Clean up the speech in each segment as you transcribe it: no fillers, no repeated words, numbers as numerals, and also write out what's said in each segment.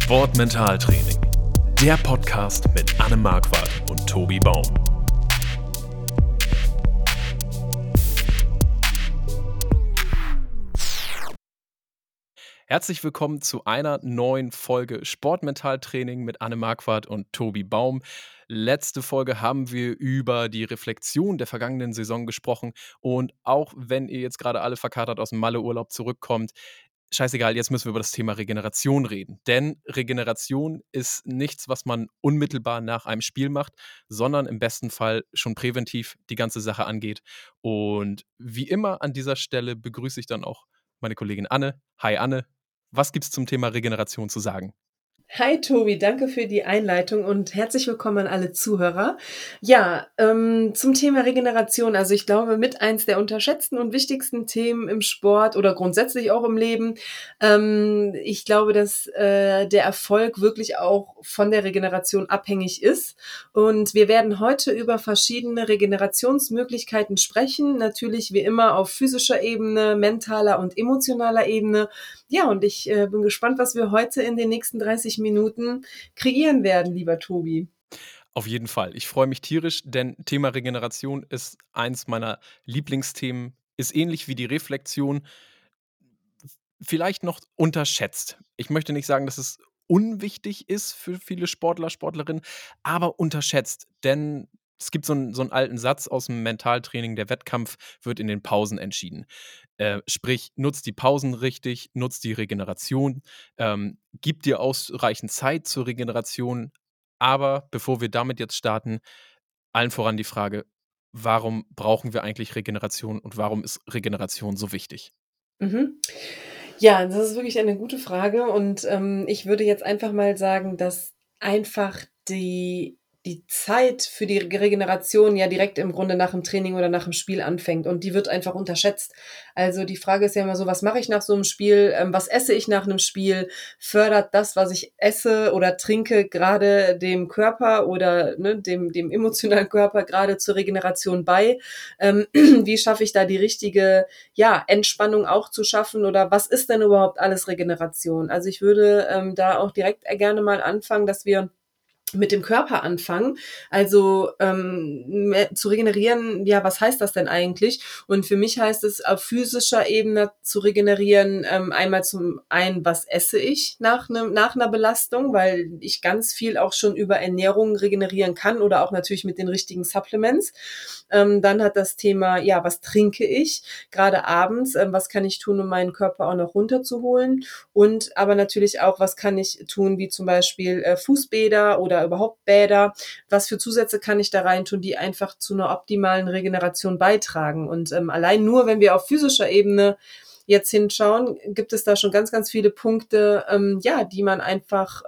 Sportmentaltraining. Der Podcast mit Anne Marquardt und Tobi Baum. Herzlich willkommen zu einer neuen Folge Sportmentaltraining mit Anne Marquardt und Tobi Baum. Letzte Folge haben wir über die Reflexion der vergangenen Saison gesprochen und auch wenn ihr jetzt gerade alle verkatert aus dem Malle-Urlaub zurückkommt, scheißegal, jetzt müssen wir über das Thema Regeneration reden. Denn Regeneration ist nichts, was man unmittelbar nach einem Spiel macht, sondern im besten Fall schon präventiv die ganze Sache angeht. Und wie immer an dieser Stelle begrüße ich dann auch meine Kollegin Anne. Hi Anne, was gibt's zum Thema Regeneration zu sagen? Hi Tobi, danke für die Einleitung und herzlich willkommen an alle Zuhörer. Ja, zum Thema Regeneration, also ich glaube mit eins der unterschätzten und wichtigsten Themen im Sport oder grundsätzlich auch im Leben. Ich glaube, dass der Erfolg wirklich auch von der Regeneration abhängig ist und wir werden heute über verschiedene Regenerationsmöglichkeiten sprechen, natürlich wie immer auf physischer Ebene, mentaler und emotionaler Ebene. Ja, und ich bin gespannt, was wir heute in den nächsten 30 Minuten kreieren werden, lieber Tobi. Auf jeden Fall. Ich freue mich tierisch, denn Thema Regeneration ist eins meiner Lieblingsthemen, ist ähnlich wie die Reflexion, vielleicht noch unterschätzt. Ich möchte nicht sagen, dass es unwichtig ist für viele Sportler, Sportlerinnen, aber unterschätzt. Denn es gibt so einen alten Satz aus dem Mentaltraining, der Wettkampf wird in den Pausen entschieden. Sprich, nutzt die Pausen richtig, nutzt die Regeneration, gib dir ausreichend Zeit zur Regeneration. Aber bevor wir damit jetzt starten, allen voran die Frage, warum brauchen wir eigentlich Regeneration und warum ist Regeneration so wichtig? Mhm. Ja, das ist wirklich eine gute Frage und ich würde jetzt einfach mal sagen, dass einfach die Zeit für die Regeneration ja direkt im Grunde nach dem Training oder nach dem Spiel anfängt und die wird einfach unterschätzt. Also die Frage ist ja immer so, was mache ich nach so einem Spiel? Was esse ich nach einem Spiel? Fördert das, was ich esse oder trinke, gerade dem Körper oder ne, dem emotionalen Körper gerade zur Regeneration bei? Wie schaffe ich da die richtige Entspannung auch zu schaffen oder was ist denn überhaupt alles Regeneration? Also ich würde da auch direkt gerne mal anfangen, dass wir mit dem Körper anfangen. Also zu regenerieren, ja, was heißt das denn eigentlich? Und für mich heißt es auf physischer Ebene zu regenerieren, einmal zum einen, was esse ich nach einer Belastung, weil ich ganz viel auch schon über Ernährung regenerieren kann oder auch natürlich mit den richtigen Supplements. Dann hat das Thema, ja, was trinke ich, gerade abends, was kann ich tun, um meinen Körper auch noch runterzuholen und aber natürlich auch, was kann ich tun, wie zum Beispiel Fußbäder oder überhaupt Bäder, was für Zusätze kann ich da rein tun, die einfach zu einer optimalen Regeneration beitragen und allein nur, wenn wir auf physischer Ebene jetzt hinschauen, gibt es da schon ganz, ganz viele Punkte, die man einfach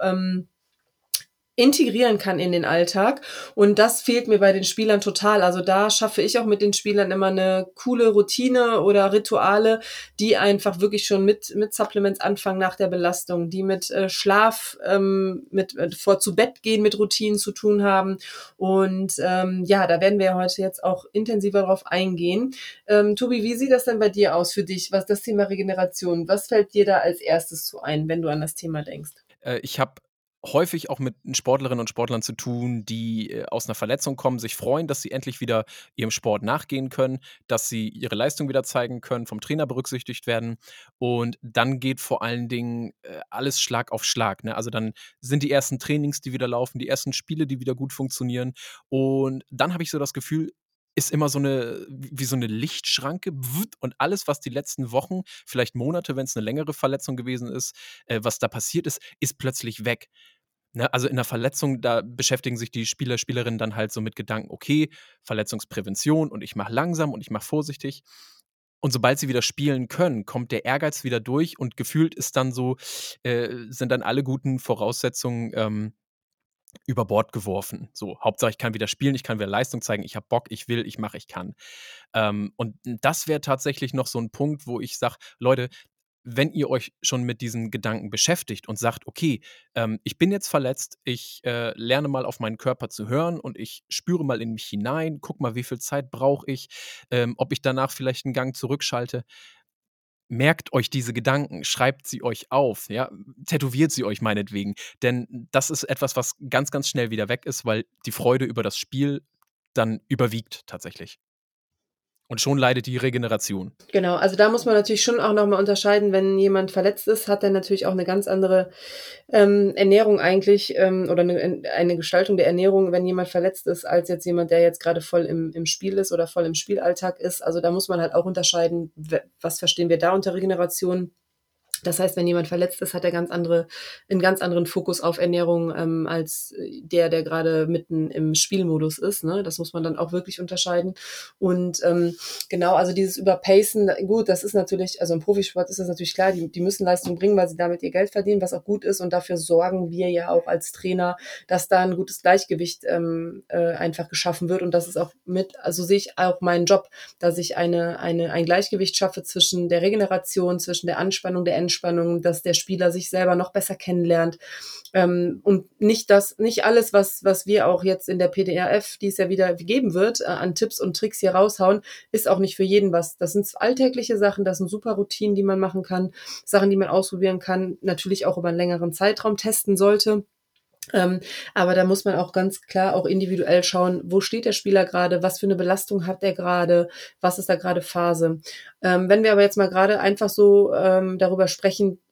integrieren kann in den Alltag. Und das fehlt mir bei den Spielern total. Also da schaffe ich auch mit den Spielern immer eine coole Routine oder Rituale, die einfach wirklich schon mit Supplements anfangen nach der Belastung, die mit Schlaf, vor zu Bett gehen mit Routinen zu tun haben. Und da werden wir ja heute jetzt auch intensiver drauf eingehen. Tobi, wie sieht das denn bei dir aus für dich, was das Thema Regeneration, was fällt dir da als erstes zu ein, wenn du an das Thema denkst? Ich habe häufig auch mit Sportlerinnen und Sportlern zu tun, die aus einer Verletzung kommen, sich freuen, dass sie endlich wieder ihrem Sport nachgehen können, dass sie ihre Leistung wieder zeigen können, vom Trainer berücksichtigt werden. Und dann geht vor allen Dingen alles Schlag auf Schlag. Ne? Also dann sind die ersten Trainings, die wieder laufen, die ersten Spiele, die wieder gut funktionieren. Und dann habe ich so das Gefühl, ist immer so eine wie so eine Lichtschranke und alles, was die letzten Wochen, vielleicht Monate, wenn es eine längere Verletzung gewesen ist, was da passiert ist, ist plötzlich weg. Ne, also in der Verletzung, da beschäftigen sich die Spieler, Spielerinnen dann halt so mit Gedanken: „Okay, Verletzungsprävention und ich mache langsam und ich mache vorsichtig.“ Und sobald sie wieder spielen können, kommt der Ehrgeiz wieder durch und gefühlt ist dann so sind dann alle guten Voraussetzungen, über Bord geworfen. So, Hauptsache ich kann wieder spielen, ich kann wieder Leistung zeigen, ich habe Bock, ich will, ich mache, ich kann. Und das wäre tatsächlich noch so ein Punkt, wo ich sage: „Leute, wenn ihr euch schon mit diesen Gedanken beschäftigt und sagt: „Okay, ich bin jetzt verletzt, ich lerne mal auf meinen Körper zu hören und ich spüre mal in mich hinein, guck mal, wie viel Zeit brauche ich, ob ich danach vielleicht einen Gang zurückschalte.“ merkt euch diese Gedanken, schreibt sie euch auf, ja, tätowiert sie euch meinetwegen. Denn das ist etwas, was ganz, ganz schnell wieder weg ist, weil die Freude über das Spiel dann überwiegt tatsächlich. Und schon leidet die Regeneration. Genau, also da muss man natürlich schon auch noch mal unterscheiden, wenn jemand verletzt ist, hat er natürlich auch eine ganz andere, Ernährung eigentlich, oder eine Gestaltung der Ernährung, wenn jemand verletzt ist, als jetzt jemand, der jetzt gerade voll im Spiel ist oder voll im Spielalltag ist. Also, da muss man halt auch unterscheiden, was verstehen wir da unter Regeneration? Das heißt, wenn jemand verletzt ist, hat er einen ganz anderen Fokus auf Ernährung, als der gerade mitten im Spielmodus ist, ne? Das muss man dann auch wirklich unterscheiden. Und, genau, also dieses Überpacen, gut, das ist natürlich, also im Profisport ist das natürlich klar, die müssen Leistung bringen, weil sie damit ihr Geld verdienen, was auch gut ist. Und dafür sorgen wir ja auch als Trainer, dass da ein gutes Gleichgewicht, einfach geschaffen wird. Und das ist auch also sehe ich auch meinen Job, dass ich ein Gleichgewicht schaffe zwischen der Regeneration, zwischen der Anspannung, der Entspannung, dass der Spieler sich selber noch besser kennenlernt. Und nicht alles, was wir auch jetzt in der PDRF, die es ja wieder geben wird, an Tipps und Tricks hier raushauen, ist auch nicht für jeden was. Das sind alltägliche Sachen, das sind super Routinen, die man machen kann, Sachen, die man ausprobieren kann, natürlich auch über einen längeren Zeitraum testen sollte. Aber da muss man auch ganz klar auch individuell schauen, wo steht der Spieler gerade, was für eine Belastung hat er gerade, was ist da gerade Phase. Wenn wir aber jetzt mal gerade einfach so darüber sprechen,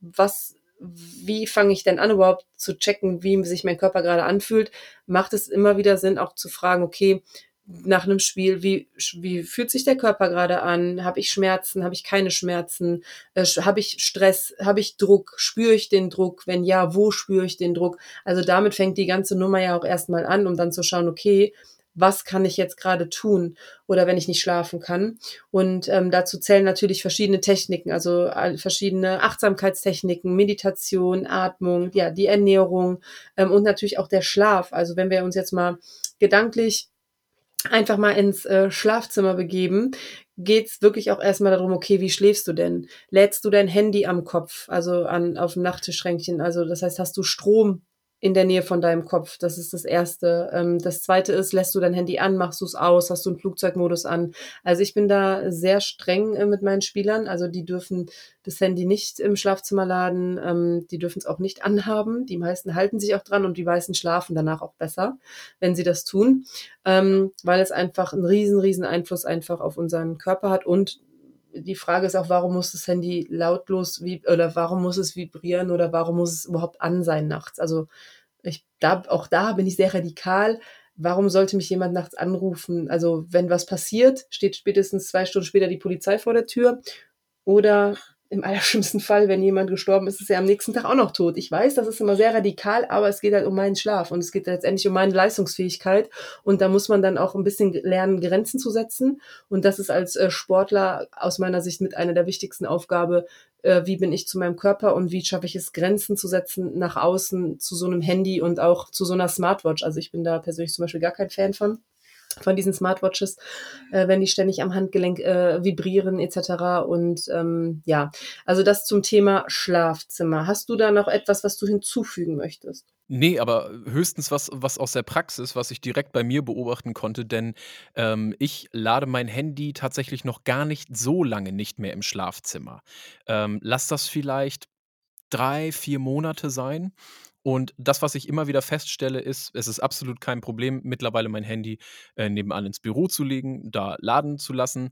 wie fange ich denn an, überhaupt zu checken, wie sich mein Körper gerade anfühlt, macht es immer wieder Sinn, auch zu fragen, okay, nach einem Spiel, wie fühlt sich der Körper gerade an? Habe ich Schmerzen? Habe ich keine Schmerzen? Habe ich Stress? Habe ich Druck? Spüre ich den Druck? Wenn ja, wo spüre ich den Druck? Also damit fängt die ganze Nummer ja auch erstmal an, um dann zu schauen, okay, was kann ich jetzt gerade tun? Oder wenn ich nicht schlafen kann. Und dazu zählen natürlich verschiedene Techniken, also verschiedene Achtsamkeitstechniken, Meditation, Atmung, ja, die Ernährung, und natürlich auch der Schlaf. Also wenn wir uns jetzt mal gedanklich einfach mal ins Schlafzimmer begeben, geht's wirklich auch erstmal darum, okay, wie schläfst du denn? Lädst du dein Handy am Kopf, also auf dem Nachttischschränkchen? Also das heißt, hast du Strom in der Nähe von deinem Kopf? Das ist das Erste. Das Zweite ist, lässt du dein Handy an, machst du es aus, hast du einen Flugzeugmodus an? Also ich bin da sehr streng mit meinen Spielern. Also die dürfen das Handy nicht im Schlafzimmer laden, die dürfen es auch nicht anhaben. Die meisten halten sich auch dran und die meisten schlafen danach auch besser, wenn sie das tun, weil es einfach einen riesen Einfluss einfach auf unseren Körper hat. Und die Frage ist auch, warum muss das Handy lautlos oder warum muss es vibrieren oder warum muss es überhaupt an sein nachts? Also auch da bin ich sehr radikal. Warum sollte mich jemand nachts anrufen? Also wenn was passiert, steht spätestens 2 Stunden später die Polizei vor der Tür oder im allerschlimmsten Fall, wenn jemand gestorben ist, ist er am nächsten Tag auch noch tot. Ich weiß, das ist immer sehr radikal, aber es geht halt um meinen Schlaf und es geht letztendlich um meine Leistungsfähigkeit und da muss man dann auch ein bisschen lernen, Grenzen zu setzen und das ist als Sportler aus meiner Sicht mit einer der wichtigsten Aufgabe, wie bin ich zu meinem Körper und wie schaffe ich es, Grenzen zu setzen nach außen zu so einem Handy und auch zu so einer Smartwatch. Also ich bin da persönlich zum Beispiel gar kein Fan von diesen Smartwatches, wenn die ständig am Handgelenk vibrieren etc. Und ja, also das zum Thema Schlafzimmer. Hast du da noch etwas, was du hinzufügen möchtest? Ne, aber höchstens was aus der Praxis, was ich direkt bei mir beobachten konnte, denn, ich lade mein Handy tatsächlich noch gar nicht so lange nicht mehr im Schlafzimmer. Lass das vielleicht 3, 4 Monate sein. Und das, was ich immer wieder feststelle, ist, es ist absolut kein Problem, mittlerweile mein Handy, nebenan ins Büro zu legen, da laden zu lassen.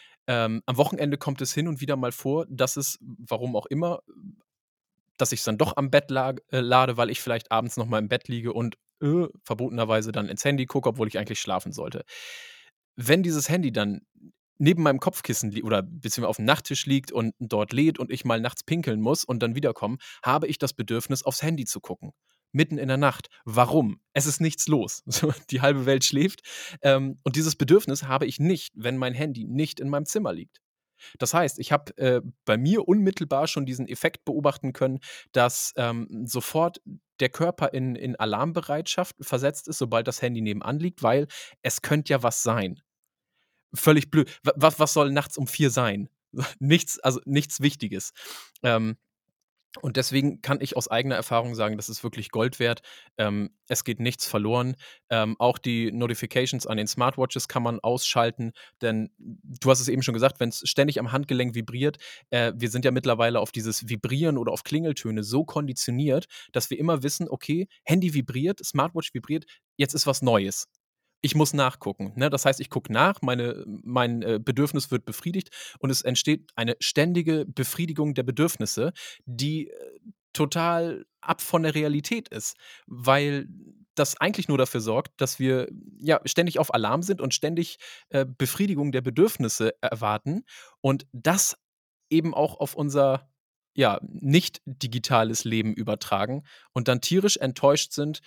Am Wochenende kommt es hin und wieder mal vor, dass es, warum auch immer, dass ich's dann doch am Bett lade, weil ich vielleicht abends noch mal im Bett liege und, verbotenerweise dann ins Handy gucke, obwohl ich eigentlich schlafen sollte. Wenn dieses Handy dann neben meinem Kopfkissen oder beziehungsweise auf dem Nachttisch liegt und dort lädt und ich mal nachts pinkeln muss und dann wiederkomme, habe ich das Bedürfnis, aufs Handy zu gucken. Mitten in der Nacht. Warum? Es ist nichts los. So, die halbe Welt schläft. Und dieses Bedürfnis habe ich nicht, wenn mein Handy nicht in meinem Zimmer liegt. Das heißt, ich habe, bei mir unmittelbar schon diesen Effekt beobachten können, dass, sofort der Körper in Alarmbereitschaft versetzt ist, sobald das Handy nebenan liegt, weil es könnte ja was sein. Völlig blöd. Was soll nachts um 4 sein? Nichts, also nichts Wichtiges. Ähm Und deswegen kann ich aus eigener Erfahrung sagen, das ist wirklich Gold wert. Es geht nichts verloren. Auch die Notifications an den Smartwatches kann man ausschalten, denn du hast es eben schon gesagt, wenn es ständig am Handgelenk vibriert, wir sind ja mittlerweile auf dieses Vibrieren oder auf Klingeltöne so konditioniert, dass wir immer wissen, okay, Handy vibriert, Smartwatch vibriert, jetzt ist was Neues. Ich muss nachgucken, ne? Das heißt, ich gucke nach, mein Bedürfnis wird befriedigt und es entsteht eine ständige Befriedigung der Bedürfnisse, die, total ab von der Realität ist, weil das eigentlich nur dafür sorgt, dass wir, ja, ständig auf Alarm sind und ständig, Befriedigung der Bedürfnisse erwarten und das eben auch auf unser, ja, nicht digitales Leben übertragen und dann tierisch enttäuscht sind,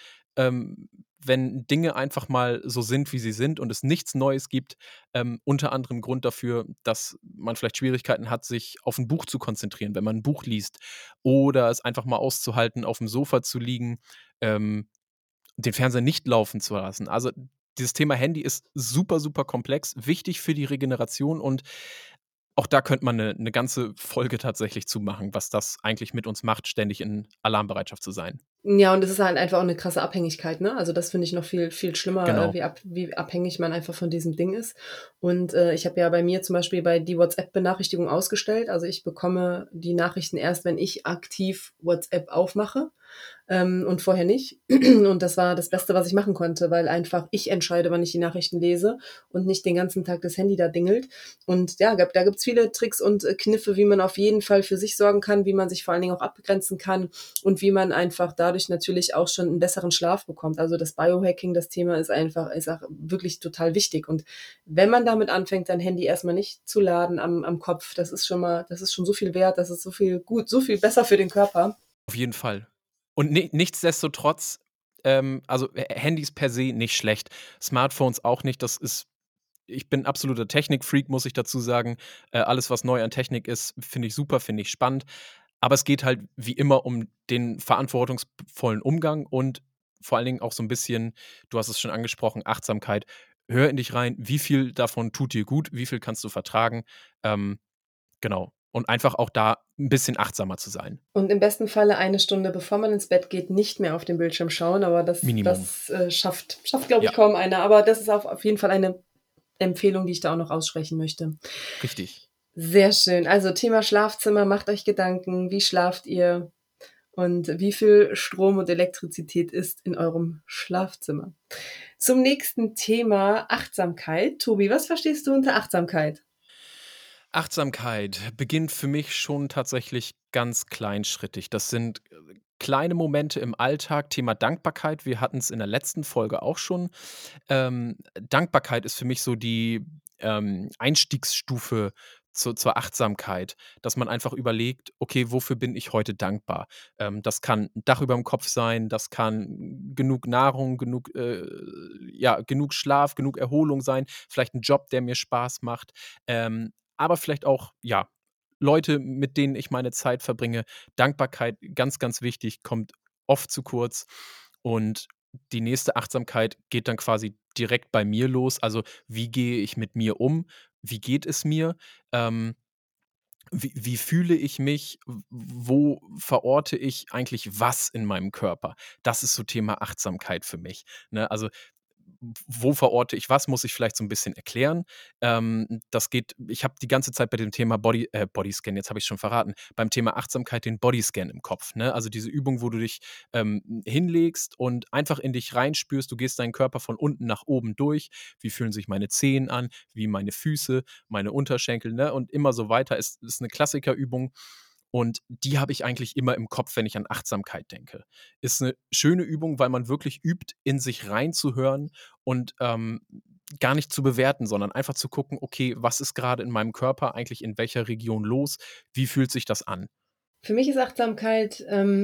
wenn Dinge einfach mal so sind, wie sie sind und es nichts Neues gibt. Unter anderem Grund dafür, dass man vielleicht Schwierigkeiten hat, sich auf ein Buch zu konzentrieren, wenn man ein Buch liest oder es einfach mal auszuhalten, auf dem Sofa zu liegen, ähm, den Fernseher nicht laufen zu lassen. Also, dieses Thema Handy ist super, super komplex, wichtig für die Regeneration und auch da könnte man 'ne ganze Folge tatsächlich zu machen, was das eigentlich mit uns macht, ständig in Alarmbereitschaft zu sein. Ja, und es ist halt einfach auch 'ne krasse Abhängigkeit, ne? Also, das finde ich noch viel schlimmer, Genau. wie abhängig man einfach von diesem Ding ist. Und, ich habe ja bei mir zum Beispiel die WhatsApp-Benachrichtigung ausgestellt. Also, ich bekomme die Nachrichten erst, wenn ich aktiv WhatsApp aufmache, und vorher nicht. Und das war das Beste, was ich machen konnte, weil einfach ich entscheide, wann ich die Nachrichten lese und nicht den ganzen Tag das Handy da dingelt. Und ja, da gibt's viele Tricks und, Kniffe, wie man auf jeden Fall für sich sorgen kann, wie man sich vor allen Dingen auch abgrenzen kann und wie man einfach dadurch natürlich auch schon 'n besseren Schlaf bekommt. Also, das Biohacking, das Thema ist auch wirklich total wichtig. Und wenn man damit anfängt, sein Handy erst mal nicht zu laden am Kopf, das ist schon so viel wert, das ist so viel besser für den Körper. Auf jeden Fall. Und nichtsdestotrotz, also, Handys per se nicht schlecht, Smartphones auch nicht. Das ist Ich bin absoluter Technikfreak, muss ich dazu sagen. Alles, was neu an Technik ist, finde ich super, finde ich spannend. Aber es geht halt wie immer um den verantwortungsvollen Umgang und vor allen Dingen auch so ein bisschen, du hast es schon angesprochen, Achtsamkeit. Hör in dich rein, wie viel davon tut dir gut, wie viel kannst du vertragen? Ähm, genau. Und einfach auch da ein bisschen achtsamer zu sein. Und im besten Falle eine Stunde, bevor man ins Bett geht, nicht mehr auf den Bildschirm schauen, aber Minimum. schafft, glaube ich, Ja, kaum einer. Aber das ist auf jeden Fall eine Empfehlung, die ich da auch noch aussprechen möchte. richtig. Sehr schön. Also Thema Schlafzimmer, macht euch Gedanken, wie schlaft ihr und wie viel Strom und Elektrizität ist in eurem Schlafzimmer? Zum nächsten Thema Achtsamkeit. Tobi, was verstehst du unter Achtsamkeit? Achtsamkeit beginnt für mich schon tatsächlich ganz kleinschrittig. Das sind, kleine Momente im Alltag. Thema Dankbarkeit, wir hatten es in der letzten Folge auch schon. Dankbarkeit ist für mich so die, Einstiegsstufe zur Achtsamkeit, dass man einfach überlegt: „Okay, wofür bin ich heute dankbar?“ Das kann 'n Dach über dem Kopf sein, das kann genug Nahrung, genug Schlaf, genug Erholung sein, vielleicht ein Job, der mir Spaß macht, aber vielleicht auch, ja, Leute, mit denen ich meine Zeit verbringe. Dankbarkeit, ganz, ganz wichtig, kommt oft zu kurz. Und die nächste Achtsamkeit geht dann quasi direkt bei mir los. Also, wie gehe ich mit mir um? Wie geht es mir? Ähm, wie fühle ich mich? Wo verorte ich eigentlich was in meinem Körper? Das ist so Thema Achtsamkeit für mich, ne? Also, wo verorte ich was, muss ich vielleicht so ein bisschen erklären. Das geht Ich habe die ganze Zeit bei dem Thema Bodyscan, jetzt habe ich's schon verraten, beim Thema Achtsamkeit den Bodyscan im Kopf, ne? Also, diese Übung, wo du dich, hinlegst und einfach in dich reinspürst. Du gehst deinen Körper von unten nach oben durch. Wie fühlen sich meine Zehen an? Wie meine Füße, meine Unterschenkel, ne? Und immer so weiter. Ist 'ne Klassikerübung und die habe ich eigentlich immer im Kopf, wenn ich an Achtsamkeit denke. Ist eine schöne Übung, weil man wirklich übt, in sich reinzuhören und, gar nicht zu bewerten, sondern einfach zu gucken: „Okay, was ist gerade in meinem Körper eigentlich in welcher Region los? Wie fühlt sich das an?“ Für mich ist Achtsamkeit,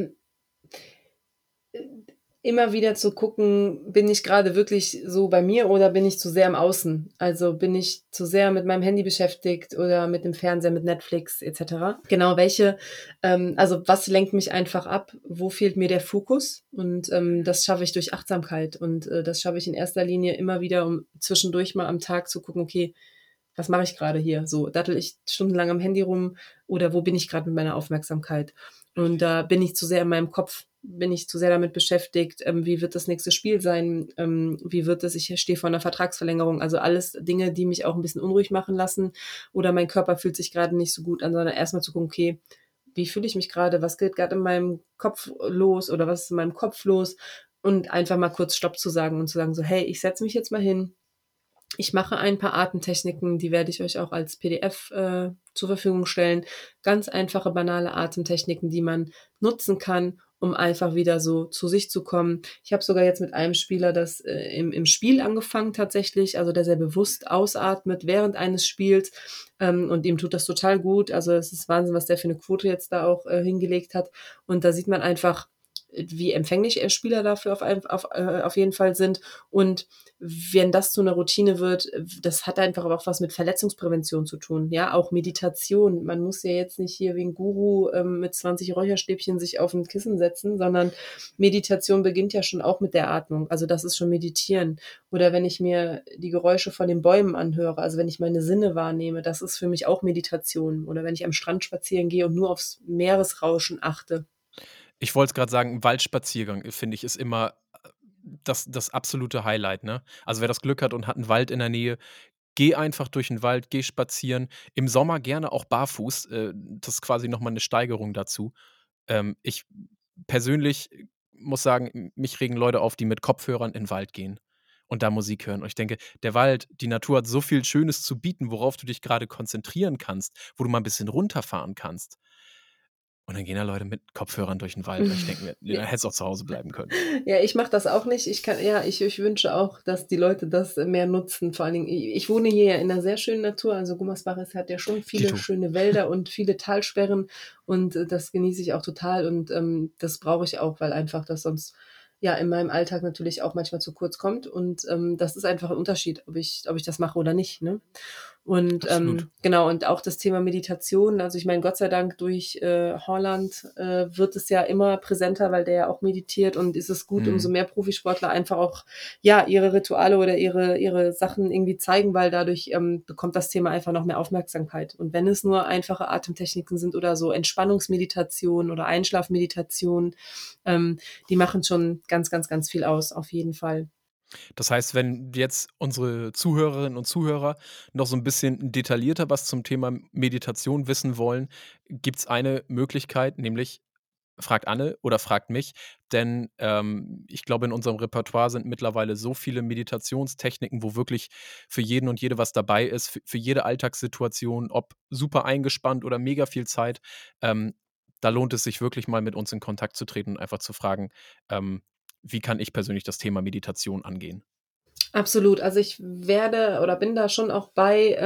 äh, immer wieder zu gucken, bin ich gerade wirklich so bei mir oder bin ich zu sehr im Außen? Also, bin ich zu sehr mit meinem Handy beschäftigt oder mit dem Fernseher, mit Netflix et cetera? Genau, also, was lenkt mich einfach ab? Wo fehlt mir der Fokus? Und, das schaffe ich durch Achtsamkeit und, das schaffe ich in erster Linie immer wieder, um zwischendurch mal am Tag zu gucken: „Okay, was mache ich gerade hier? So, dattel ich stundenlang am Handy rum oder wo bin ich gerade mit meiner Aufmerksamkeit?“ Und da bin ich zu sehr in meinem Kopf, bin ich zu sehr damit beschäftigt, wie wird das nächste Spiel sein, wie wird es, ich stehe vor einer Vertragsverlängerung, also alles Dinge, die mich auch ein bisschen unruhig machen lassen oder mein Körper fühlt sich gerade nicht so gut an, sondern erstmal zu gucken, okay, wie fühle ich mich gerade, was geht gerade in meinem Kopf los oder was ist in meinem Kopf los und einfach mal kurz Stopp zu sagen und zu sagen so: „Hey, ich setze mich jetzt mal hin, ich mache ein paar Atemtechniken, die werde ich euch auch als PDF, zur Verfügung stellen. Ganz einfache, banale Atemtechniken, die man nutzen kann, um einfach wieder so zu sich zu kommen. Ich habe sogar jetzt mit einem Spieler das, im Spiel angefangen tatsächlich, also der sehr bewusst ausatmet während eines Spiels, und ihm tut das total gut. Also, es ist Wahnsinn, was der für eine Quote jetzt da auch, hingelegt hat. Und da sieht man einfach, wie empfänglich, Spieler dafür auf jeden Fall sind. Und wenn das zu einer Routine wird, das hat einfach aber auch was mit Verletzungsprävention zu tun, ja, auch Meditation. Man muss ja jetzt nicht hier wie 'n Guru, mit 20 Räucherstäbchen sich auf 'n Kissen setzen, sondern Meditation beginnt ja schon auch mit der Atmung. Also, das ist schon Meditieren. Oder wenn ich mir die Geräusche von den Bäumen anhöre, also, wenn ich meine Sinne wahrnehme, das ist für mich auch Meditation. Oder wenn ich am Strand spazieren gehe und nur aufs Meeresrauschen achte. Ich wollte es grad sagen, 'n Waldspaziergang, finde ich, ist immer, das absolute Highlight, ne? Also, wer das Glück hat und hat 'n Wald in der Nähe, geh einfach durch 'n Wald, geh spazieren. Im Sommer gerne auch barfuß, das ist quasi noch mal 'ne Steigerung dazu. Ich persönlich muss sagen, mich regen Leute auf, die mit Kopfhörern in 'n Wald gehen und da Musik hören. Und ich denke, der Wald, die Natur hat so viel Schönes zu bieten, worauf du dich grade konzentrieren kannst, wo du mal 'n bisschen runterfahren kannst. Und dann gehen da Leute mit Kopfhörern durch 'n Wald und ich denke mir: „Ja, Ja. hättest auch zu Hause bleiben können." Ja, ich mache das auch nicht. Ich wünsche auch, dass die Leute das mehr nutzen. Vor allen Dingen, ich wohne hier ja in 'ner sehr schönen Natur. Also, Gummersbach hat ja schon viele Dito. schöne Wälder und viele Talsperren und, das genieße ich auch total und, das brauche ich auch, weil einfach das sonst, ja, in meinem Alltag natürlich auch manchmal zu kurz kommt und, das ist einfach 'n Unterschied, ob ich das mache oder nicht, ne? Und, Absolut. genau, und auch das Thema Meditation, also, ich meine, Gott sei Dank durch, Haaland, wird es ja immer präsenter, weil der ja auch meditiert und ist es gut, umso Mhm. mehr Profisportler einfach auch, ja, ihre Rituale oder ihre Sachen irgendwie zeigen, weil dadurch, bekommt das Thema einfach noch mehr Aufmerksamkeit. Und wenn es nur einfache Atemtechniken sind oder so Entspannungsmeditation oder Einschlafmeditation, die machen schon ganz, ganz, ganz viel aus, auf jeden Fall. Das heißt, wenn jetzt unsere Zuhörerinnen und Zuhörer noch so 'n bisschen detaillierter was zum Thema Meditation wissen wollen, gibt's eine Möglichkeit, nämlich fragt Anne oder fragt mich, denn, ich glaube, in unserem Repertoire sind mittlerweile so viele Meditationstechniken, wo wirklich für jeden und jede was dabei ist, für jede Alltagssituation, ob super eingespannt oder mega viel Zeit. Ähm, Da lohnt es sich wirklich mal mit uns in Kontakt zu treten und einfach zu fragen, ähm, wie kann ich persönlich das Thema Meditation angehen? Absolut. Also, ich werde oder bin da schon auch bei,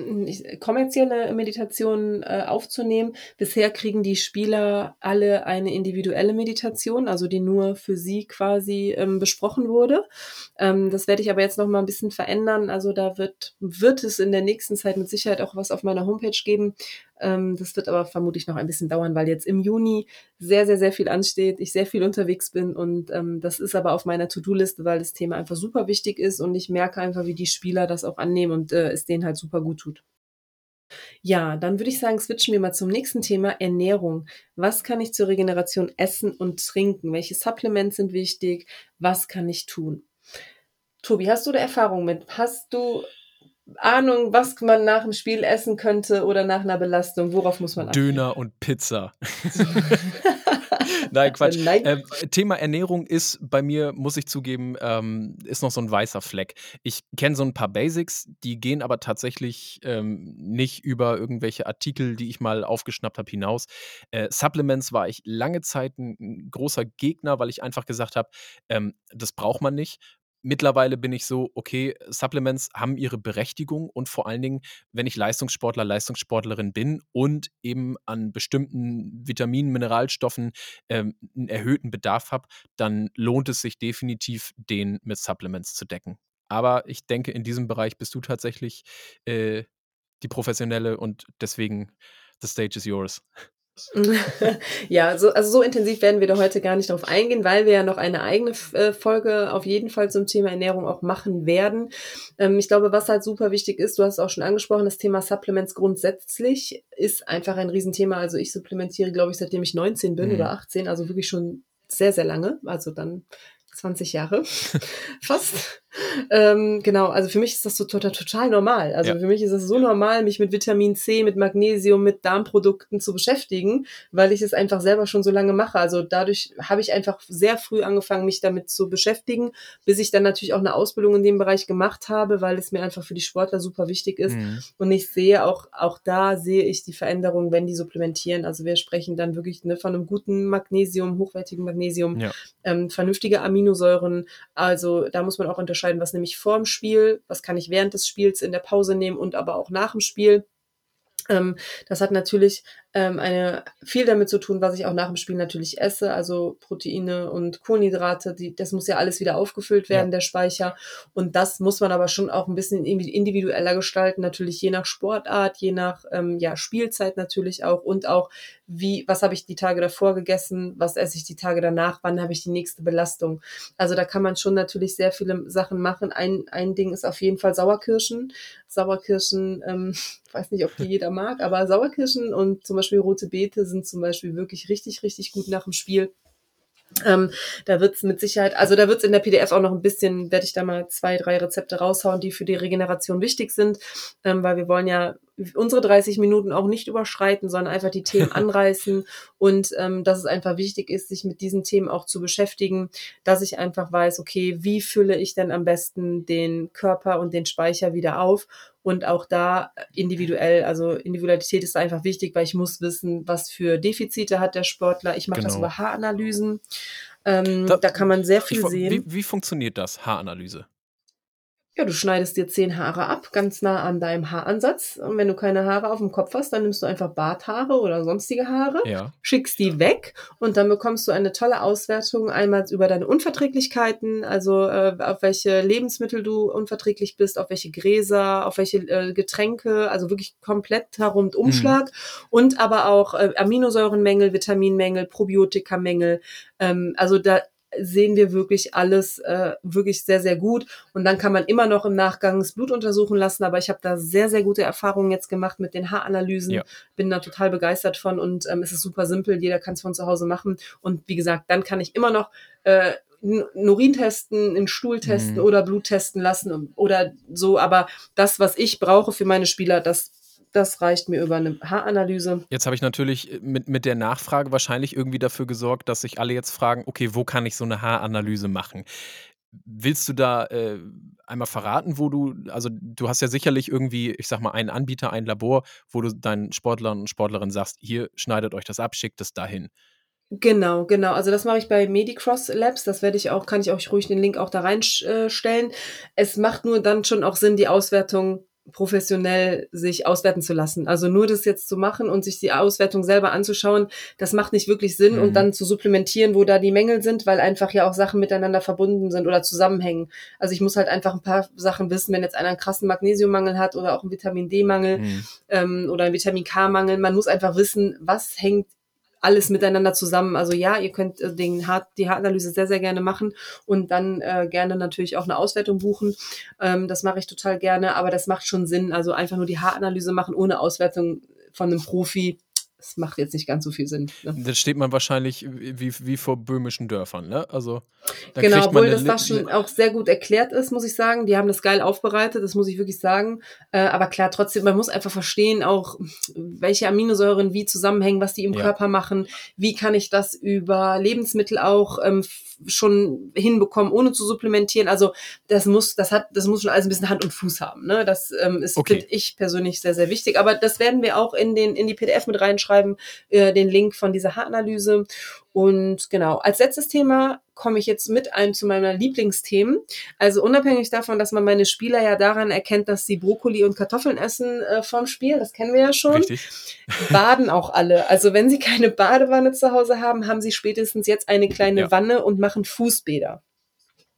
kommerzielle Meditationen, aufzunehmen. Bisher kriegen die Spieler alle eine individuelle Meditation, also die nur für sie quasi, besprochen wurde. Das werde ich aber jetzt noch mal 'n bisschen verändern. Also, da wird es in der nächsten Zeit mit Sicherheit auch was auf meiner Homepage geben. Das wird aber vermutlich noch ein bisschen dauern, weil jetzt im Juni sehr, sehr, sehr viel ansteht, ich sehr viel unterwegs bin und, das ist aber auf meiner To-do-Liste, weil das Thema einfach super wichtig ist und ich merke einfach, wie die Spieler das auch annehmen und, es denen halt super gut tut. Ja, dann würde ich sagen, switchen wir mal zum nächsten Thema, Ernährung. Was kann ich zur Regeneration essen und trinken? Welche Supplements sind wichtig? Was kann ich tun? Tobi, hast du da Erfahrung mit? Hast du Ahnung, was man nach dem Spiel essen könnte oder nach 'ner Belastung? Worauf muss man achten? Döner und Pizza. Nein, Quatsch. Nein. Thema Ernährung ist bei mir, muss ich zugeben, ist noch so 'n weißer Fleck. Ich kenne so 'n paar Basics, die gehen aber tatsächlich, nicht über irgendwelche Artikel, die ich mal aufgeschnappt habe, hinaus. Supplements war ich lange Zeit 'n großer Gegner, weil ich einfach gesagt habe, das braucht man nicht. Mittlerweile bin ich so: „Okay, Supplements haben ihre Berechtigung und vor allen Dingen, wenn ich Leistungssportler, Leistungssportlerin bin und eben an bestimmten Vitaminen, Mineralstoffen, 'n erhöhten Bedarf habe, dann lohnt es sich definitiv, den mit Supplements zu decken. Aber ich denke, in diesem Bereich bist du tatsächlich, äh, die Professionelle und deswegen the stage is yours. Ja, so intensiv werden wir da heute gar nicht drauf eingehen, weil wir ja noch eine eigene Folge auf jeden Fall zum Thema Ernährung auch machen werden. Ich glaube, was halt super wichtig ist, du hast es auch schon angesprochen, das Thema Supplements grundsätzlich ist einfach ein Riesenthema. Also ich supplementiere, glaube ich, seitdem ich 19 bin oder 18, also wirklich schon sehr, sehr lange, also dann 20 Jahre fast. Genau, also für mich ist das so total normal. Also Ja. für mich ist es so normal, mich mit Vitamin C, mit Magnesium, mit Darmprodukten zu beschäftigen, weil ich es einfach selber schon so lange mache. Also dadurch habe ich einfach sehr früh angefangen, mich damit zu beschäftigen, bis ich dann natürlich auch eine Ausbildung in dem Bereich gemacht habe, weil es mir einfach für die Sportler super wichtig ist. Und ich sehe auch da sehe ich die Veränderung, wenn die supplementieren. Also wir sprechen dann wirklich von einem guten Magnesium, hochwertigen Magnesium, Ja. vernünftige Aminosäuren. Also da muss man auch unterscheiden, was nehme ich vorm Spiel, was kann ich während des Spiels in der Pause nehmen und aber auch nach dem Spiel. Das hat natürlich viel damit zu tun, was ich auch nach dem Spiel natürlich esse, also Proteine und Kohlenhydrate, das muss ja alles wieder aufgefüllt werden, Ja. der Speicher. Und das muss man aber schon auch ein bisschen individueller gestalten, natürlich je nach Sportart, je nach Spielzeit natürlich auch und auch was habe ich die Tage davor gegessen, was esse ich die Tage danach, wann habe ich die nächste Belastung. Also da kann man schon natürlich sehr viele Sachen machen. Ein Ding ist auf jeden Fall Sauerkirschen. Sauerkirschen, ich weiß nicht, ob die jeder mag, aber Sauerkirschen und zum Beispiel rote Beete sind zum Beispiel wirklich richtig, richtig gut nach dem Spiel. Da wird's mit Sicherheit, also da wird's in der PDF auch noch ein bisschen, werde ich da mal 2, 3 Rezepte raushauen, die für die Regeneration wichtig sind, weil wir wollen ja unsere 30 Minuten auch nicht überschreiten, sondern einfach die Themen anreißen und dass es einfach wichtig ist, sich mit diesen Themen auch zu beschäftigen, dass ich einfach weiß, okay, wie fülle ich denn am besten den Körper und den Speicher wieder auf und auch da individuell, also Individualität ist einfach wichtig, weil ich muss wissen, was für Defizite hat der Sportler. Ich mache das Genau. über Haaranalysen. Da, Da kann man sehr viel wie, sehen. wie funktioniert das, Haaranalyse? Ja, du schneidest dir 10 Haare ab, ganz nah an deinem Haaransatz. Und wenn du keine Haare auf dem Kopf hast, dann nimmst du einfach Barthaare oder sonstige Haare, Ja. schickst die weg und dann bekommst du eine tolle Auswertung einmal über deine Unverträglichkeiten, also auf welche Lebensmittel du unverträglich bist, auf welche Gräser, auf welche Getränke, also wirklich kompletter Rundumschlag und aber auch Aminosäurenmängel, Vitaminmängel, Probiotikamängel. Also da sehen wir wirklich alles wirklich sehr, sehr gut. Und dann kann man immer noch im Nachgang das Blut untersuchen lassen. Aber ich habe da sehr, sehr gute Erfahrungen jetzt gemacht mit den Haaranalysen. Ja. Bin da total begeistert von und es ist super simpel. Jeder kann es von zu Hause machen. Und wie gesagt, dann kann ich immer noch einen Urin testen, einen Stuhl testen oder Blut testen lassen oder so. Aber das, was ich brauche für meine Spieler, das reicht mir über eine Haaranalyse. Jetzt habe ich natürlich mit der Nachfrage wahrscheinlich irgendwie dafür gesorgt, dass sich alle jetzt fragen, okay, wo kann ich so eine Haaranalyse machen? Willst du da einmal verraten, also du hast ja sicherlich irgendwie, ich sag mal, einen Anbieter, ein Labor, wo du deinen Sportlern und Sportlerinnen sagst, hier schneidet euch das ab, schickt es dahin. Genau. Also das mache ich bei Medicross Labs. Das kann ich auch ruhig den Link auch da reinstellen. Es macht nur dann schon auch Sinn, die Auswertung professionell sich auswerten zu lassen. Also nur das jetzt zu machen und sich die Auswertung selber anzuschauen, das macht nicht wirklich Sinn und dann zu supplementieren, wo da die Mängel sind, weil einfach ja auch Sachen miteinander verbunden sind oder zusammenhängen. Also ich muss halt einfach ein paar Sachen wissen, wenn jetzt einer einen krassen Magnesiummangel hat oder auch einen Vitamin D-Mangel oder einen Vitamin K-Mangel. Man muss einfach wissen, was hängt alles miteinander zusammen. Also ja, ihr könnt die Haaranalyse sehr, sehr gerne machen und dann gerne natürlich auch eine Auswertung buchen. Das mache ich total gerne, aber das macht schon Sinn. Also einfach nur die Haaranalyse machen ohne Auswertung von einem Profi, das macht jetzt nicht ganz so viel Sinn. Ne? Da steht man wahrscheinlich wie vor böhmischen Dörfern, ne? Also da Genau, kriegt man obwohl das fast schon auch sehr gut erklärt ist, muss ich sagen. Die haben das geil aufbereitet, das muss ich wirklich sagen. Aber klar, trotzdem, man muss einfach verstehen auch, welche Aminosäuren wie zusammenhängen, was die im Körper machen. Wie kann ich das über Lebensmittel auch schon hinbekommen, ohne zu supplementieren. Also das muss schon alles ein bisschen Hand und Fuß haben. Ne? Das ist, finde ich persönlich sehr, sehr wichtig. Aber das werden wir auch in die PDF mit reinschreiben, den Link von dieser Haaranalyse. Und genau, als letztes Thema komme ich jetzt mit einem zu meiner Lieblingsthemen. Also unabhängig davon, dass man meine Spieler ja daran erkennt, dass sie Brokkoli und Kartoffeln essen vorm Spiel, das kennen wir ja schon. Richtig. Baden auch alle. Also wenn sie keine Badewanne zu Hause haben, haben sie spätestens jetzt eine kleine Wanne und machen Fußbäder.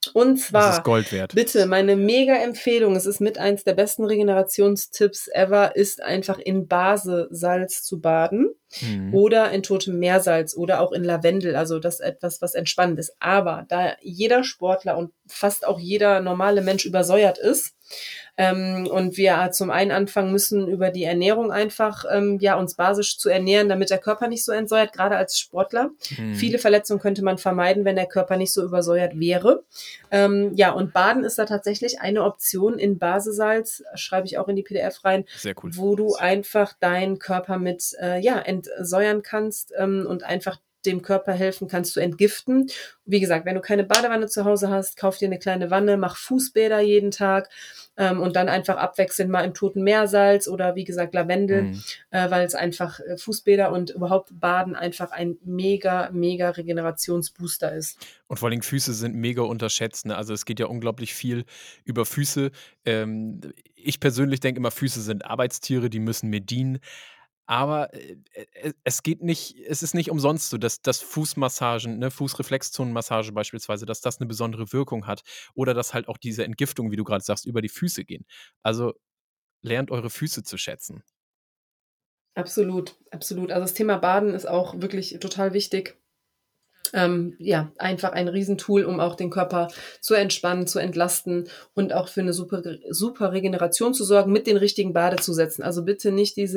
Und Das ist zwar, Gold wert. bitte, meine Mega-Empfehlung, es ist mit eins der besten Regenerationstipps ever, ist einfach in Basesalz zu baden Mhm. oder in totem Meersalz oder auch in Lavendel. Also das ist etwas, was entspannend ist. Aber da jeder Sportler und fast auch jeder normale Mensch übersäuert ist, und wir zum einen anfangen müssen, über die Ernährung einfach ja uns basisch zu ernähren, damit der Körper nicht so entsäuert, gerade als Sportler. Mhm. Viele Verletzungen könnte man vermeiden, wenn der Körper nicht so übersäuert wäre. Ja, und Baden ist da tatsächlich eine Option in Basesalz, schreibe ich auch in die PDF rein, Sehr cool. wo du einfach deinen Körper mit ja, entsäuern kannst und einfach dem Körper helfen kannst zu entgiften. Wie gesagt, wenn du keine Badewanne zu Hause hast, kauf dir eine kleine Wanne, mach Fußbäder jeden Tag und dann einfach abwechselnd mal im Toten Meersalz oder wie gesagt Lavendel, Mhm. weil es einfach Fußbäder und überhaupt Baden einfach ein mega, mega Regenerationsbooster ist. Und vor allen Dingen Füße sind mega unterschätzt, ne? Also, es geht ja unglaublich viel über Füße. Ich persönlich denke immer, Füße sind Arbeitstiere, die müssen mir dienen. Aber, es ist nicht umsonst so, dass Fußmassagen, ne, Fußreflexzonenmassage beispielsweise, dass das eine besondere Wirkung hat oder dass halt auch diese Entgiftung, wie du gerade sagst, über die Füße gehen. Also, lernt eure Füße zu schätzen. Absolut, absolut. Also das Thema Baden ist auch wirklich total wichtig. Ja, einfach ein Riesentool, um auch den Körper zu entspannen, zu entlasten und auch für eine super Regeneration zu sorgen mit den richtigen Badezusätzen. Also bitte nicht diese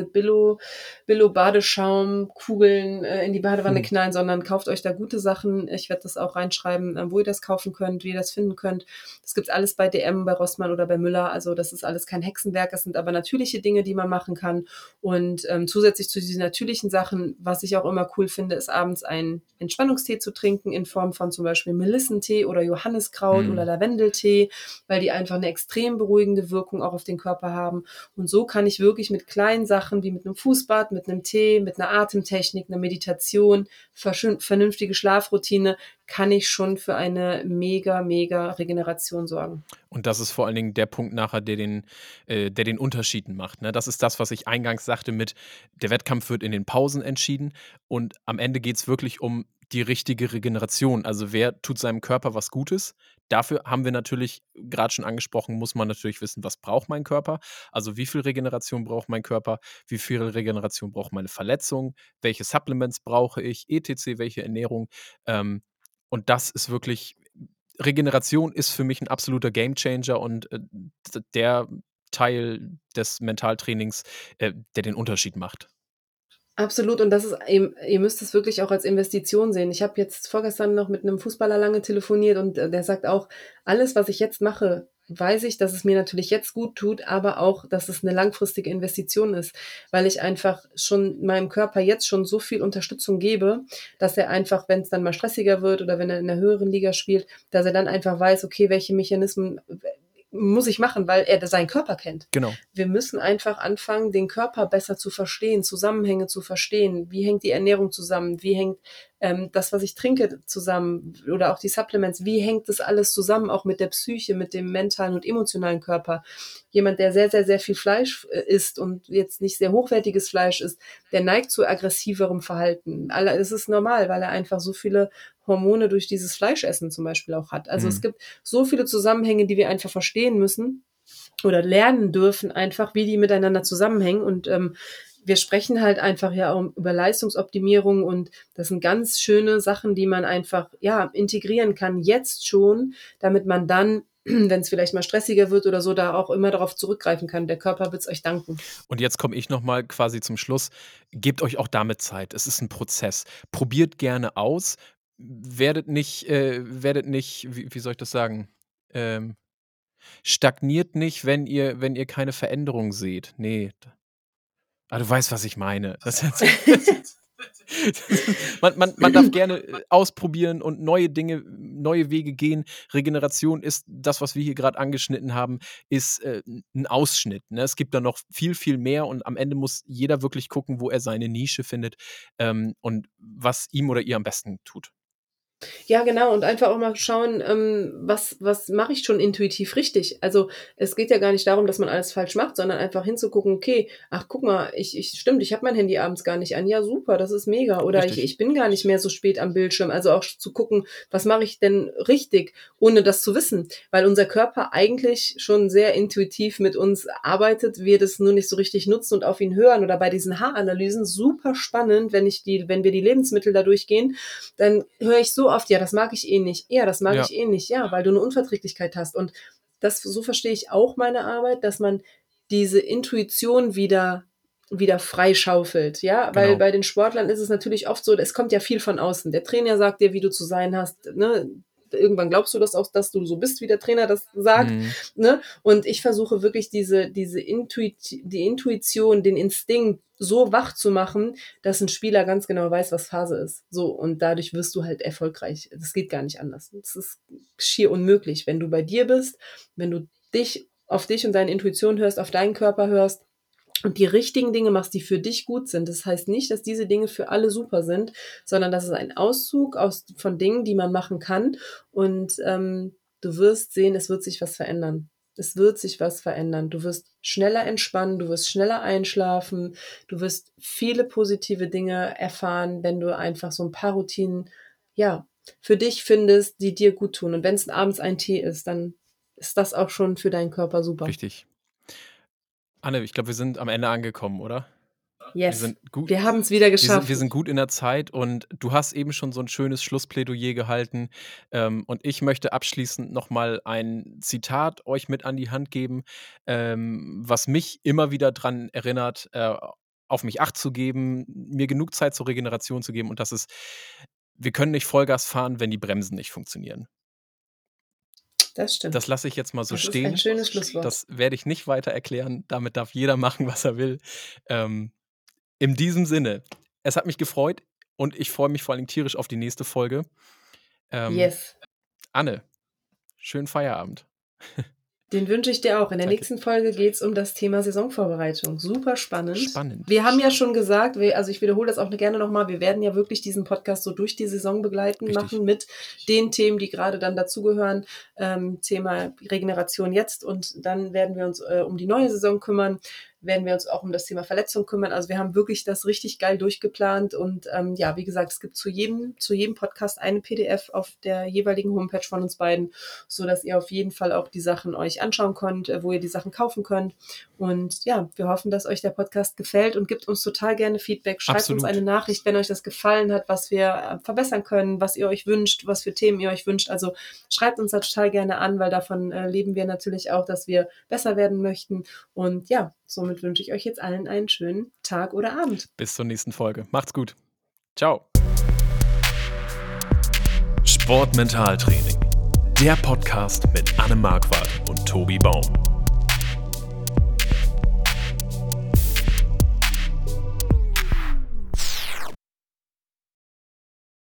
Billo-Badeschaumkugeln in die Badewanne Mhm. knallen, sondern kauft euch da gute Sachen. Ich werde das auch reinschreiben, wo ihr das kaufen könnt, wie ihr das finden könnt. Das gibt's alles bei DM, bei Rossmann oder bei Müller. Also das ist alles kein Hexenwerk. Das sind aber natürliche Dinge, die man machen kann. Und zusätzlich zu diesen natürlichen Sachen, was ich auch immer cool finde, ist abends einen Entspannungstee zu trinken in Form von zum Beispiel Melissentee oder Johanniskraut oder Mhm. Lavendeltee, weil die einfach eine extrem beruhigende Wirkung auch auf den Körper haben. Und so kann ich wirklich mit kleinen Sachen wie mit einem Fußbad, mit einem Tee, mit einer Atemtechnik, einer Meditation, vernünftige Schlafroutine, kann ich schon für eine mega, mega Regeneration sorgen. Und das ist vor allen Dingen der Punkt nachher, der den Unterschied macht, ne? Das ist das, was ich eingangs sagte mit, der Wettkampf wird in den Pausen entschieden und am Ende geht's wirklich um die richtige Regeneration. Also, wer tut seinem Körper was Gutes? Dafür haben wir natürlich grad schon angesprochen, muss man natürlich wissen, was braucht mein Körper? Also, wie viel Regeneration braucht mein Körper? Wie viel Regeneration braucht meine Verletzung? Welche Supplements brauche ich? etc., welche Ernährung? Ähm, und das ist wirklich Regeneration ist für mich 'n absoluter Gamechanger und, der Teil des Mentaltrainings, der den Unterschied macht. Absolut und das ist eben ihr müsst es wirklich auch als Investition sehen. Ich habe jetzt vorgestern noch mit 'nem Fußballer lange telefoniert und, der sagt auch: „Alles, was ich jetzt mache, weiß ich, dass es mir natürlich jetzt gut tut, aber auch, dass es 'ne langfristige Investition ist, weil ich einfach schon meinem Körper jetzt schon so viel Unterstützung gebe, dass er einfach, wenn's dann mal stressiger wird oder wenn er in 'ner höheren Liga spielt, dass er dann einfach weiß: Okay, welche Mechanismen muss ich machen, weil er seinen Körper kennt. Genau. Wir müssen einfach anfangen, den Körper besser zu verstehen, Zusammenhänge zu verstehen. Wie hängt die Ernährung zusammen? Wie hängt das, was ich trinke, zusammen? Oder auch die Supplements. Wie hängt das alles zusammen, auch mit der Psyche, mit dem mentalen und emotionalen Körper? Jemand, der sehr, sehr, sehr viel Fleisch isst und jetzt nicht sehr hochwertiges Fleisch isst, der neigt zu aggressiverem Verhalten. Es ist normal, weil er einfach so viele Hormone durch dieses Fleischessen zum Beispiel auch hat. Also es Mhm. gibt so viele Zusammenhänge, die wir einfach verstehen müssen oder lernen dürfen einfach, wie die miteinander zusammenhängen. Und wir sprechen halt einfach ja auch über Leistungsoptimierung und das sind ganz schöne Sachen, die man einfach ja integrieren kann jetzt schon, damit man dann, wenn es vielleicht mal stressiger wird oder so, da auch immer darauf zurückgreifen kann. Der Körper wird es euch danken. Und jetzt komme ich noch mal quasi zum Schluss. Gebt euch auch damit Zeit. Es ist 'n Prozess. Probiert gerne aus. Werdet nicht, wie soll ich das sagen? Ähm, stagniert nicht, wenn ihr keine Veränderung seht. Ne, du weißt, was ich meine. Man darf gerne, ausprobieren und neue Dinge, neue Wege gehen. Regeneration ist das, was wir hier grad angeschnitten haben, ist, 'n Ausschnitt, ne? Es gibt da noch viel, viel mehr und am Ende muss jeder wirklich gucken, wo er seine Nische findet, und was ihm oder ihr am besten tut. Ja, genau. Und einfach auch mal schauen, was mache ich schon intuitiv richtig? Also es geht ja gar nicht darum, dass man alles falsch macht, sondern einfach hinzugucken, okay, ach guck mal, stimmt, ich habe mein Handy abends gar nicht an. Ja, super, das ist mega. Oder ich, Richtig. ich bin gar nicht mehr so spät am Bildschirm. Also auch zu gucken, was mache ich denn richtig, ohne das zu wissen. Weil unser Körper eigentlich schon sehr intuitiv mit uns arbeitet, wir das nur nicht so richtig nutzen und auf ihn hören. Oder bei diesen Haaranalysen, super spannend, wenn wir die Lebensmittel da durchgehen, dann höre ich so oft, ja, das mag ich eh nicht. Ja, das mag Ja, ich eh nicht. Ja, weil du eine Unverträglichkeit hast. Und so verstehe ich auch meine Arbeit, dass man diese Intuition wieder freischaufelt, ja, weil genau. bei den Sportlern ist es natürlich oft so, es kommt ja viel von außen. Der Trainer sagt dir, wie du zu sein hast, ne? Irgendwann glaubst du das auch, dass du so bist, wie der Trainer das sagt, Mhm. ne? Und ich versuche wirklich die Intuition, den Instinkt so wach zu machen, dass ein Spieler ganz genau weiß, was Phase ist. So, und dadurch wirst du halt erfolgreich. Das geht gar nicht anders. Das ist schier unmöglich. Wenn du bei dir bist, wenn du auf dich und deine Intuition hörst, auf deinen Körper hörst und die richtigen Dinge machst, die für dich gut sind. Das heißt nicht, dass diese Dinge für alle super sind, sondern das ist ein Auszug von Dingen, die man machen kann. Und du wirst sehen, es wird sich was verändern. Es wird sich was verändern. Du wirst schneller entspannen, du wirst schneller einschlafen, du wirst viele positive Dinge erfahren, wenn du einfach so ein paar Routinen, ja, für dich findest, die dir gut tun. Und wenn es abends ein Tee ist, dann ist das auch schon für deinen Körper super. Richtig. Anne, ich glaube, wir sind am Ende angekommen, oder? Wir Yes, sind gut wir haben es wieder wir geschafft. sind gut in der Zeit und du hast eben schon so ein schönes Schlussplädoyer gehalten. Und ich möchte abschließend noch mal ein Zitat euch mit an die Hand geben, was mich immer wieder dran erinnert, auf mich Acht zu geben, mir genug Zeit zur Regeneration zu geben und das ist: „Wir können nicht Vollgas fahren, wenn die Bremsen nicht funktionieren.“ Das Das stimmt. lasse ich jetzt mal so Das ist ein stehen. schönes Schlusswort. Das werde ich nicht weiter erklären. Damit darf jeder machen, was er will. Ähm In diesem Sinne, es hat mich gefreut und ich freue mich vor allen Dingen tierisch auf die nächste Folge. Ähm, Yes, Anne, schönen Feierabend. den wünsche ich dir auch. In der Danke. nächsten Folge geht es um das Thema Saisonvorbereitung. Super spannend. Spannend. Wir haben ja schon gesagt, also ich wiederhole das auch gerne nochmal, wir werden ja wirklich diesen Podcast so durch die Saison begleiten Richtig. machen mit den Themen, die gerade dann dazugehören. Thema Regeneration jetzt und dann werden wir uns um die neue Saison kümmern, werden wir uns auch um das Thema Verletzung kümmern. Also wir haben wirklich das richtig geil durchgeplant und ja, wie gesagt, es gibt zu jedem Podcast eine PDF auf der jeweiligen Homepage von uns beiden, so dass ihr auf jeden Fall auch die Sachen euch anschauen könnt, wo ihr die Sachen kaufen könnt. Und ja, wir hoffen, dass euch der Podcast gefällt und gebt uns total gerne Feedback. Schreibt uns Absolut. eine Nachricht, wenn euch das gefallen hat, was wir verbessern können, was ihr euch wünscht, was für Themen ihr euch wünscht. Also schreibt uns da total gerne an, weil davon leben wir natürlich auch, dass wir besser werden möchten. Und ja, somit wünsche ich euch jetzt allen einen schönen Tag oder Abend. Bis zur nächsten Folge. Macht's gut. Ciao. Sportmentaltraining. Der Podcast mit Anne Marquardt und Tobi Baum.